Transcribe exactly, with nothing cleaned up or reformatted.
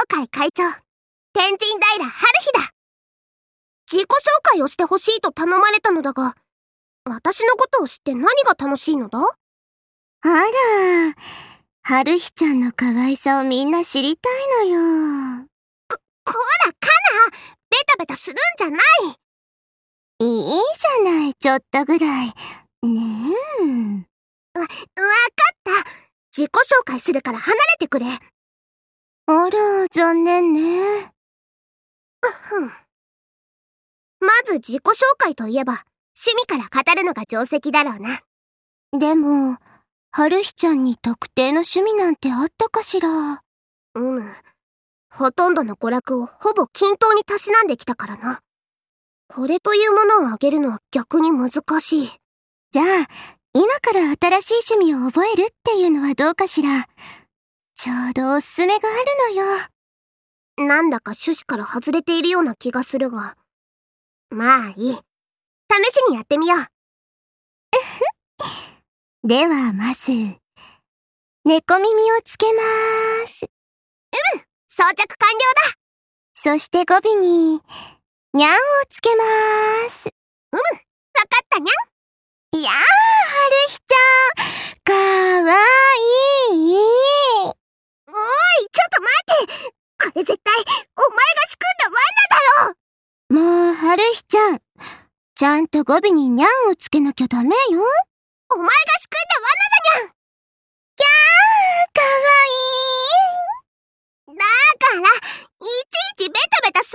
会会長、天神平春日だ。自己紹介をしてほしいと頼まれたのだが、私のことを知って何が楽しいのだ？ あら、春日ちゃんの可愛さをみんな知りたいのよ。 こ、こら、カナ、ベタベタするんじゃない。 いいじゃない、ちょっとぐらい。ねえ。 わ、わかった。自己紹介するから離れてくれ。 あら、残念ね。 うふん。まず自己紹介といえば、趣味から語るのが定石だろうな。 でも、春日ちゃんに特定の趣味なんてあったかしら。 うむ。ほとんどの娯楽をほぼ均等にたしなんできたからな。これというものをあげるのは逆に難しい。 じゃあ、今から新しい趣味を覚えるっていうのはどうかしら。ちょうどおすすめがあるのよ。 なんだか趣旨から外れているような気がするが。まあいい。試しにやってみよう。 ではまず、猫耳をつけまーす。 うむ、装着完了だ。 そして語尾に、にゃんをつけまーす。 うむ、わかったにゃん。いやー、春日ちゃん、かわいい。 おーい、ちょっと待って。これ絶対、お前が仕組んだ罠だろ。 もう、春日ちゃん、ちゃんと語尾ににゃんをつけなきゃダメよ。 お前が仕組んだ罠だにゃん。 キャー、かわいい。 だから、いちいちベタベタす